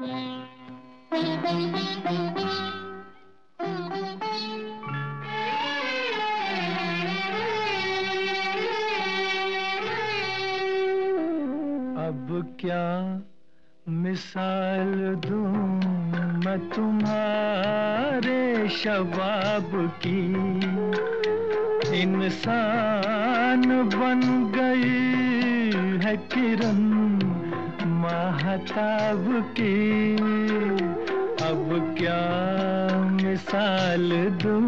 अब क्या मिसाल दूं मैं तुम्हारे शबाब की, इंसान बन गई है किरण महताब की। अब क्या मिसाल दूं।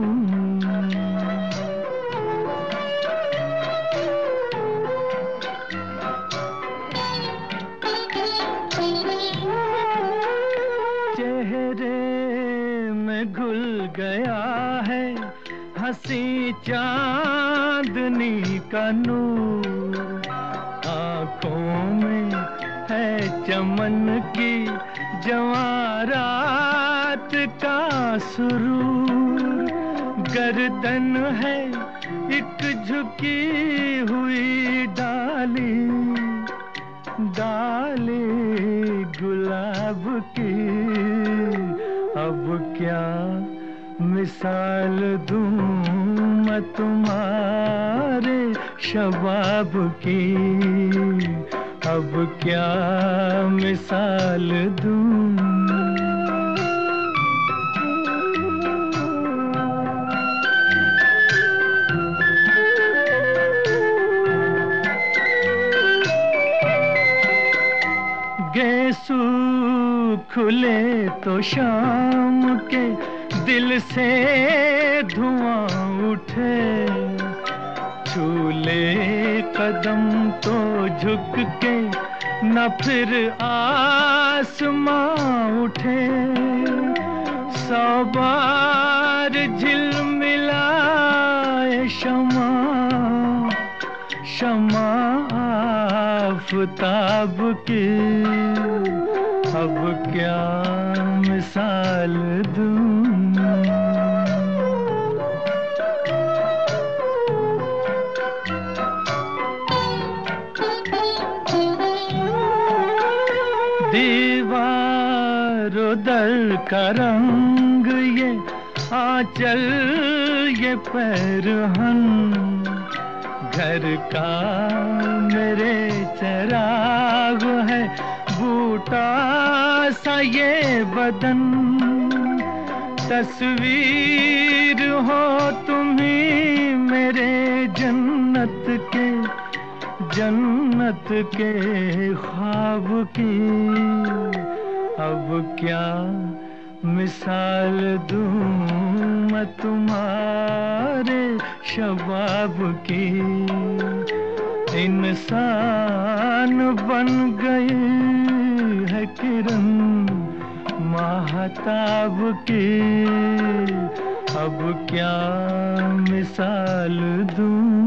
चेहरे में घुल गया है हंसी चांदनी का नूर, आँखों में है चमन की जवारात का सुरूर, गर्दन है एक झुकी हुई डाली डाली गुलाब की। अब क्या मिसाल दूं मैं तुम्हारे शबाब की, अब क्या मिसाल दूं। गेसू खुले तो शाम के दिल से धुआं उठे, छूले कदम तो झुक के न फिर आसमां उठे। 100 बार झिलमिलाए शमा शमा आफताब की, अब क्या मिसाल दूं। दीवारों दर का रंग ये आंचल ये पैरहन, घर का मेरे चराग है बूटा सा ये बदन। तस्वीर हो तुम्ही मेरे जन्नत के ख्वाब की, अब क्या मिसाल दूं मैं तुम्हारे शबाब की। इंसान बन गई है किरण महताब की, अब क्या मिसाल दूं।